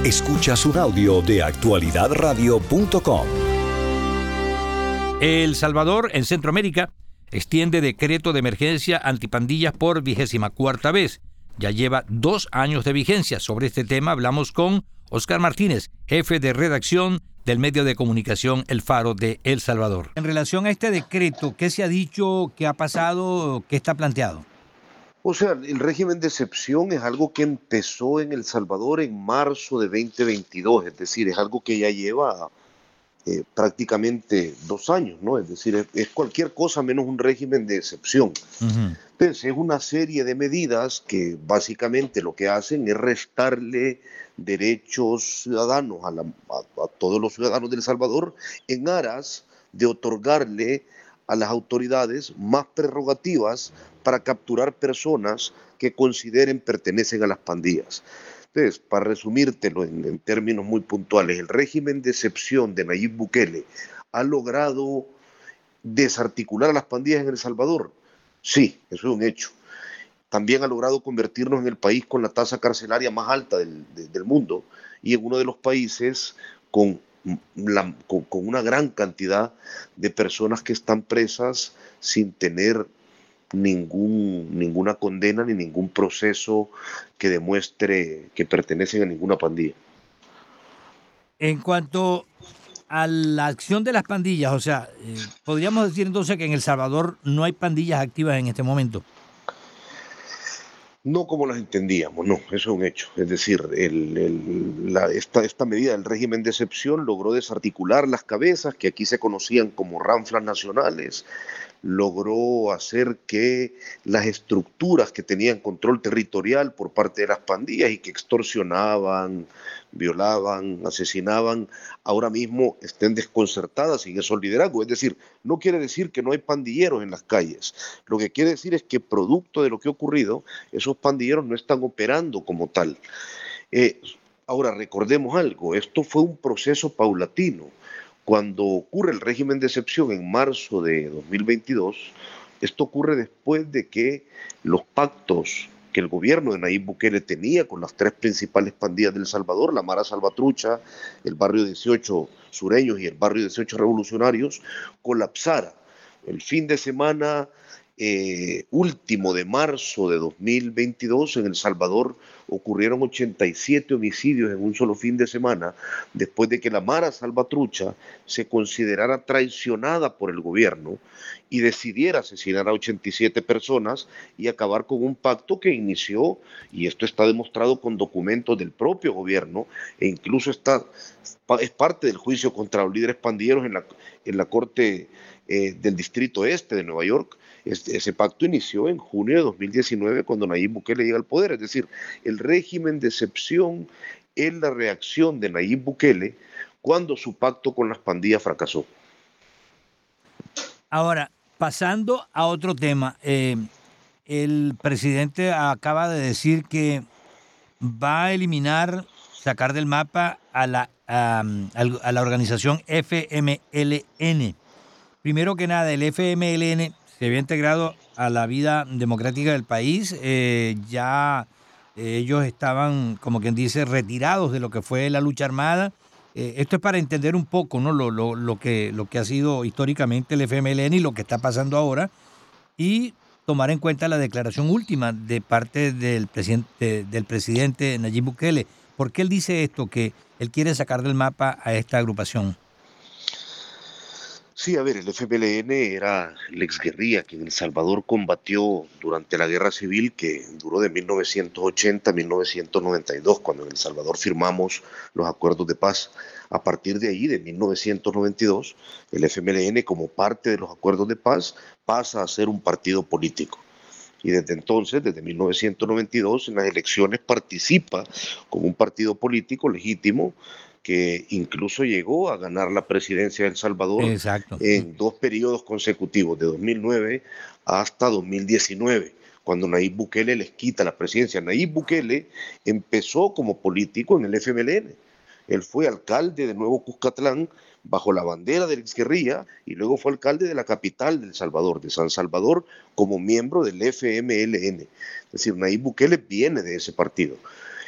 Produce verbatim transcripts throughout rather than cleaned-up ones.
Escuchas un audio de actualidad radio punto com. El Salvador, en Centroamérica, extiende decreto de emergencia antipandillas por vigésima cuarta vez. Ya lleva dos años de vigencia. Sobre este tema hablamos con Oscar Martínez, jefe de redacción del medio de comunicación El Faro de El Salvador. En relación a este decreto, ¿qué se ha dicho, qué ha pasado, qué está planteado? O sea, el régimen de excepción es algo que empezó en El Salvador en marzo de veinte veintidós, es decir, es algo que ya lleva eh, prácticamente dos años, ¿no? Es decir, es, es cualquier cosa menos un régimen de excepción. Uh-huh. Entonces, es una serie de medidas que básicamente lo que hacen es restarle derechos ciudadanos a, la, a, a todos los ciudadanos de El Salvador en aras de otorgarle a las autoridades más prerrogativas para capturar personas que consideren pertenecen a las pandillas. Entonces, para resumírtelo en, en términos muy puntuales, el régimen de excepción de Nayib Bukele ha logrado desarticular a las pandillas en El Salvador. Sí, eso es un hecho. También ha logrado convertirnos en el país con la tasa carcelaria más alta del, de, del mundo y en uno de los países con La, con, con una gran cantidad de personas que están presas sin tener ningún, ninguna condena ni ningún proceso que demuestre que pertenecen a ninguna pandilla. En cuanto a la acción de las pandillas, o sea, eh, podríamos decir entonces que en El Salvador no hay pandillas activas en este momento. No como las entendíamos, no, eso es un hecho. Es decir, el, el, la, esta, esta medida del régimen de excepción logró desarticular las cabezas que aquí se conocían como ranflas nacionales, logró hacer que las estructuras que tenían control territorial por parte de las pandillas y que extorsionaban, violaban, asesinaban, ahora mismo estén desconcertadas sin esos liderazgos. Es decir, no quiere decir que no hay pandilleros en las calles. Lo que quiere decir es que producto de lo que ha ocurrido, esos pandilleros no están operando como tal. Eh, ahora, recordemos algo, esto fue un proceso paulatino. Cuando ocurre el régimen de excepción en marzo de dos mil veintidós, esto ocurre después de que los pactos que el gobierno de Nayib Bukele tenía con las tres principales pandillas de El Salvador, la Mara Salvatrucha, el Barrio dieciocho Sureños y el Barrio dieciocho Revolucionarios, colapsara. El fin de semana eh, último de marzo de dos mil veintidós en El Salvador ocurrieron ochenta y siete homicidios en un solo fin de semana, después de que la Mara Salvatrucha se considerara traicionada por el gobierno y decidiera asesinar a ochenta y siete personas y acabar con un pacto que inició, y esto está demostrado con documentos del propio gobierno, e incluso está, es parte del juicio contra los líderes pandilleros en la, en la Corte eh, del Distrito Este de Nueva York. Este, ese pacto inició en junio de dos mil diecinueve cuando Nayib Bukele llega al poder, es decir, el régimen de excepción es la reacción de Nayib Bukele cuando su pacto con las pandillas fracasó. Ahora, pasando a otro tema, eh, el presidente acaba de decir que va a eliminar, sacar del mapa a la, a, a la organización F M L N. Primero que nada, el F M L N se había integrado a la vida democrática del país, eh, ya eh, ellos estaban, como quien dice, retirados de lo que fue la lucha armada. Eh, esto es para entender un poco, ¿no? lo, lo, lo, que, lo que ha sido históricamente el F M L N y lo que está pasando ahora, y tomar en cuenta la declaración última de parte del presidente, del presidente Nayib Bukele. ¿Por qué él dice esto, que él quiere sacar del mapa a esta agrupación? Sí, a ver, el F M L N era la exguerrilla que en El Salvador combatió durante la guerra civil que duró de mil novecientos ochenta a mil novecientos noventa y dos, cuando en El Salvador firmamos los acuerdos de paz. A partir de ahí, de mil novecientos noventa y dos, el F M L N, como parte de los acuerdos de paz, pasa a ser un partido político. Y desde entonces, desde mil novecientos noventa y dos, en las elecciones participa como un partido político legítimo, que incluso llegó a ganar la presidencia de El Salvador. Exacto. En dos periodos consecutivos, de dos mil nueve hasta dos mil diecinueve, cuando Nayib Bukele les quita la presidencia. Nayib Bukele empezó como político en el F M L N. Él fue alcalde de Nuevo Cuscatlán bajo la bandera de la exguerrilla y luego fue alcalde de la capital de El Salvador, de San Salvador, como miembro del F M L N. Es decir, Nayib Bukele viene de ese partido.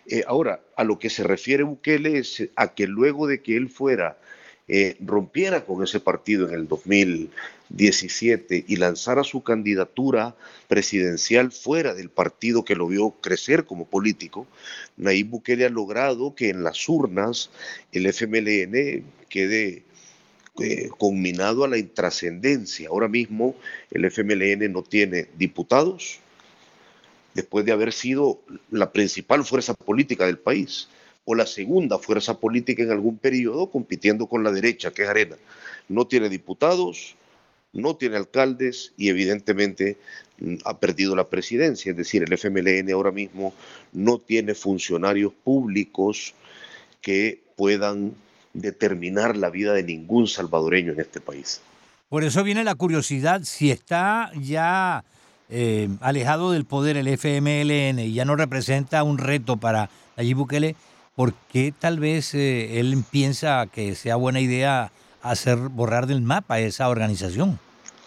Eh, ahora, a lo que se refiere Bukele es a que luego de que él fuera, eh, rompiera con ese partido en el dos mil diecisiete y lanzara su candidatura presidencial fuera del partido que lo vio crecer como político, Nayib Bukele ha logrado que en las urnas el F M L N quede eh, conminado a la intrascendencia. Ahora mismo el F M L N no tiene diputados, después de haber sido la principal fuerza política del país, o la segunda fuerza política en algún periodo, compitiendo con la derecha, que es Arena. No tiene diputados, no tiene alcaldes y evidentemente mm, ha perdido la presidencia, es decir, el F M L N ahora mismo no tiene funcionarios públicos que puedan determinar la vida de ningún salvadoreño en este país. Por eso viene la curiosidad, si está ya eh, alejado del poder el F M L N y ya no representa un reto para Nayib Bukele, ¿por qué tal vez eh, él piensa que sea buena idea hacer borrar del mapa esa organización?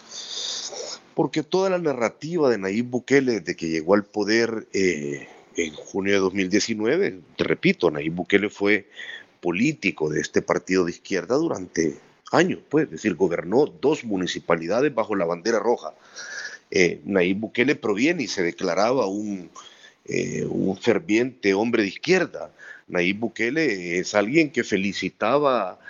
Porque toda la narrativa de Nayib Bukele desde que llegó al poder eh, en junio de dos mil diecinueve, te repito, Nayib Bukele fue político de este partido de izquierda durante años, pues, es decir, gobernó dos municipalidades bajo la bandera roja. Eh, Nayib Bukele proviene y se declaraba un, eh, un ferviente hombre de izquierda. Nayib Bukele es alguien que felicitaba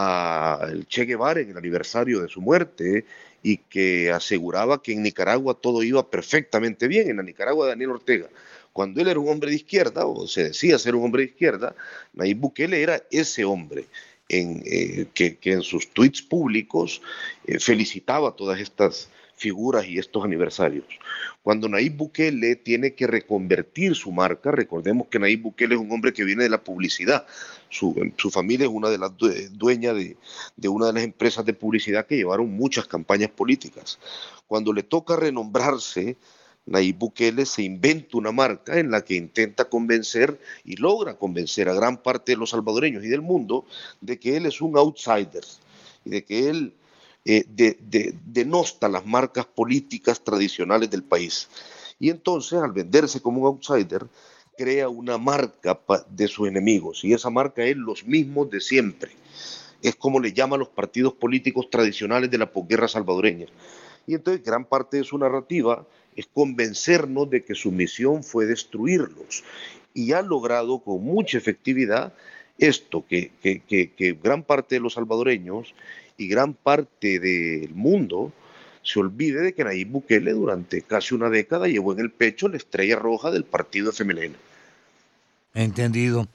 al Che Guevara en el aniversario de su muerte y que aseguraba que en Nicaragua todo iba perfectamente bien, en la Nicaragua de Daniel Ortega. Cuando él era un hombre de izquierda, o se decía ser un hombre de izquierda, Nayib Bukele era ese hombre en, eh, que, que, en sus tweets públicos eh, felicitaba a todas estas figuras y estos aniversarios. Cuando Nayib Bukele tiene que reconvertir su marca, recordemos que Nayib Bukele es un hombre que viene de la publicidad, su, su familia es una de las dueñas de, de una de las empresas de publicidad que llevaron muchas campañas políticas. Cuando le toca renombrarse, Nayib Bukele se inventa una marca en la que intenta convencer y logra convencer a gran parte de los salvadoreños y del mundo de que él es un outsider y de que él eh, de, de, denosta las marcas políticas tradicionales del país. Y entonces, al venderse como un outsider, crea una marca de sus enemigos y esa marca es los mismos de siempre. Es como le llaman los partidos políticos tradicionales de la posguerra salvadoreña. Y entonces gran parte de su narrativa es convencernos de que su misión fue destruirlos. Y ha logrado con mucha efectividad esto, que, que, que, que gran parte de los salvadoreños y gran parte del mundo se olvide de que Nayib Bukele durante casi una década llevó en el pecho la estrella roja del partido F M L N. Entendido.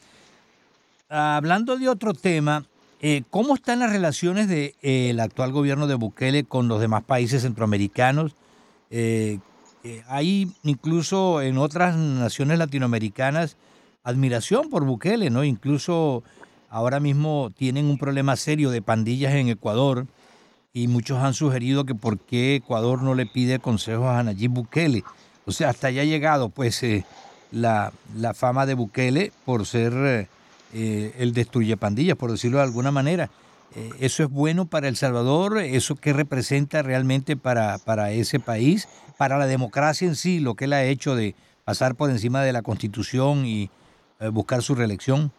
Hablando de otro tema, eh, ¿cómo están las relaciones del de, eh, actual gobierno de Bukele con los demás países centroamericanos? Eh, eh, hay incluso en otras naciones latinoamericanas admiración por Bukele, ¿no? Incluso ahora mismo tienen un problema serio de pandillas en Ecuador y muchos han sugerido que por qué Ecuador no le pide consejos a Nayib Bukele. O sea, hasta allá ha llegado pues eh, la, la fama de Bukele por ser eh, eh, el destruye pandillas, por decirlo de alguna manera. Eh, ¿Eso es bueno para El Salvador? ¿Eso qué representa realmente para, para ese país? Para la democracia en sí, lo que él ha hecho de pasar por encima de la Constitución y eh, buscar su reelección.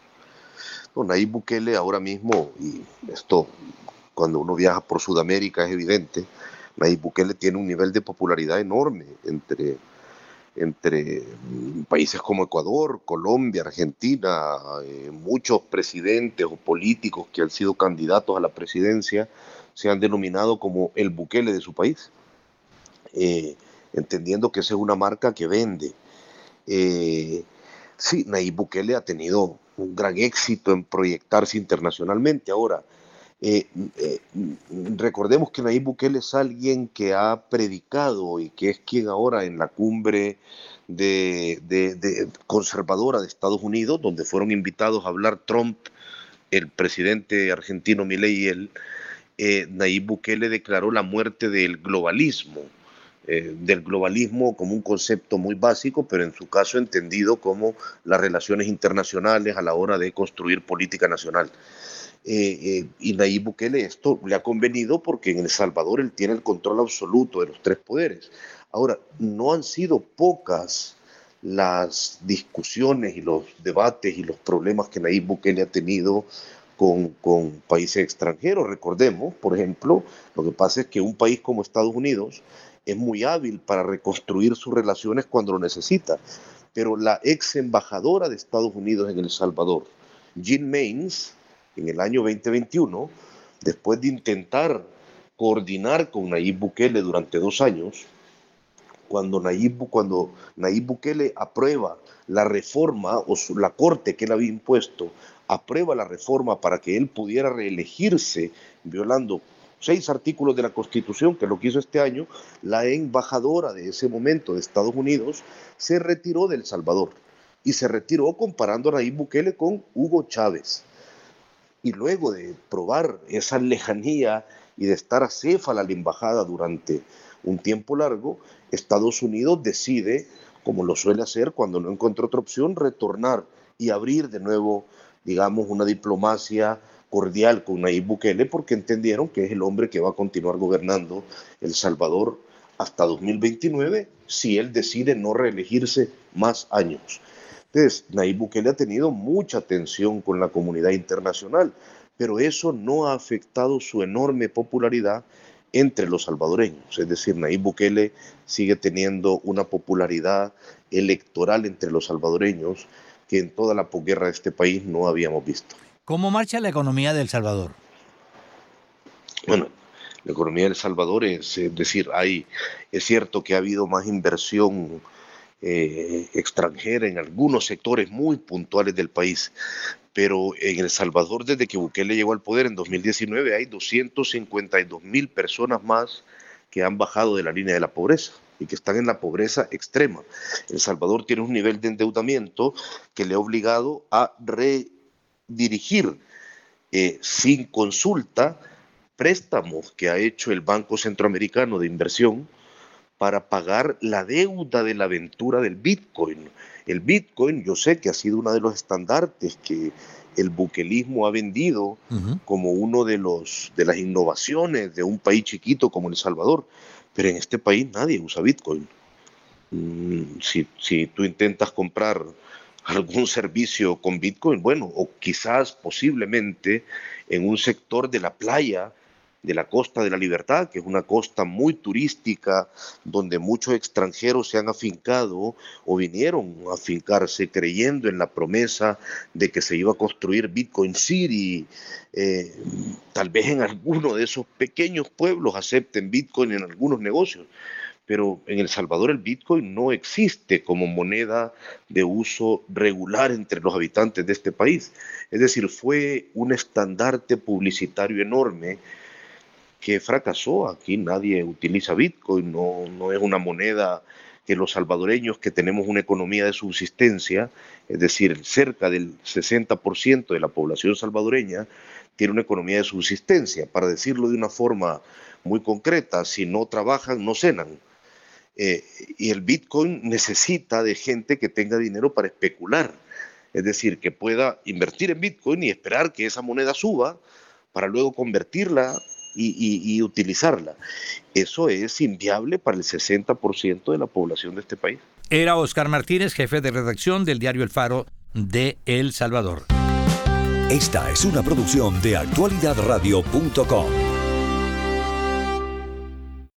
No, Nayib Bukele ahora mismo, y esto cuando uno viaja por Sudamérica es evidente, Nayib Bukele tiene un nivel de popularidad enorme entre, entre países como Ecuador, Colombia, Argentina. Eh, muchos presidentes o políticos que han sido candidatos a la presidencia se han denominado como el Bukele de su país, eh, entendiendo que esa es una marca que vende. Eh, sí, Nayib Bukele ha tenido un gran éxito en proyectarse internacionalmente. Ahora, Eh, eh, recordemos que Nayib Bukele es alguien que ha predicado y que es quien ahora en la cumbre de, de, de conservadora de Estados Unidos, donde fueron invitados a hablar Trump, el presidente argentino Milei y él, eh, Nayib Bukele declaró la muerte del globalismo, eh, del globalismo como un concepto muy básico, pero en su caso entendido como las relaciones internacionales a la hora de construir política nacional. Eh, eh, y Nayib Bukele esto le ha convenido porque en El Salvador él tiene el control absoluto de los tres poderes. Ahora, no han sido pocas las discusiones y los debates y los problemas que Nayib Bukele ha tenido con, con países extranjeros. Recordemos, por ejemplo, lo que pasa es que un país como Estados Unidos es muy hábil para reconstruir sus relaciones cuando lo necesita, pero la ex embajadora de Estados Unidos en El Salvador, Jean Maines, en el año veinte veintiuno, después de intentar coordinar con Nayib Bukele durante dos años, cuando Nayib, cuando Nayib Bukele aprueba la reforma, o su, la corte que él había impuesto, aprueba la reforma para que él pudiera reelegirse, violando seis artículos de la Constitución, que es lo que hizo este año, la embajadora de ese momento de Estados Unidos se retiró de El Salvador, y se retiró comparando a Nayib Bukele con Hugo Chávez. Y luego de probar esa lejanía y de estar acéfala a la embajada durante un tiempo largo, Estados Unidos decide, como lo suele hacer cuando no encuentra otra opción, retornar y abrir de nuevo, digamos, una diplomacia cordial con Nayib Bukele, porque entendieron que es el hombre que va a continuar gobernando El Salvador hasta dos mil veintinueve, si él decide no reelegirse más años. Entonces, Nayib Bukele ha tenido mucha tensión con la comunidad internacional, pero eso no ha afectado su enorme popularidad entre los salvadoreños. Es decir, Nayib Bukele sigue teniendo una popularidad electoral entre los salvadoreños que en toda la posguerra de este país no habíamos visto. ¿Cómo marcha la economía de El Salvador? Bueno, la economía de El Salvador es, es decir, hay, es cierto que ha habido más inversión eh, extranjera en algunos sectores muy puntuales del país, pero en El Salvador, desde que Bukele llegó al poder en dos mil diecinueve, hay doscientas cincuenta y dos mil personas más que han bajado de la línea de la pobreza y que están en la pobreza extrema. El Salvador tiene un nivel de endeudamiento que le ha obligado a redirigir eh, sin consulta préstamos que ha hecho el Banco Centroamericano de Inversión para pagar la deuda de la aventura del Bitcoin. El Bitcoin, yo sé que ha sido uno de los estandartes que el bukelismo ha vendido uh-huh. como uno de los de las innovaciones de un país chiquito como El Salvador, pero en este país nadie usa Bitcoin. Mm, si, si tú intentas comprar algún servicio con Bitcoin, bueno, o quizás posiblemente en un sector de la playa de la Costa de la Libertad, que es una costa muy turística, donde muchos extranjeros se han afincado o vinieron a afincarse creyendo en la promesa de que se iba a construir Bitcoin City. Eh, tal vez en alguno de esos pequeños pueblos acepten Bitcoin en algunos negocios, pero en El Salvador el Bitcoin no existe como moneda de uso regular entre los habitantes de este país. Es decir, fue un estandarte publicitario enorme que fracasó. Aquí nadie utiliza Bitcoin, no, no es una moneda que los salvadoreños, que tenemos una economía de subsistencia, es decir, cerca del sesenta por ciento de la población salvadoreña tiene una economía de subsistencia. Para decirlo de una forma muy concreta, si no trabajan, no cenan. Eh, y el Bitcoin necesita de gente que tenga dinero para especular, es decir, que pueda invertir en Bitcoin y esperar que esa moneda suba para luego convertirla Y, y, y utilizarla. Eso es inviable para el sesenta por ciento de la población de este país. Era Oscar Martínez, jefe de redacción del diario El Faro de El Salvador. Esta es una producción de actualidad radio punto com.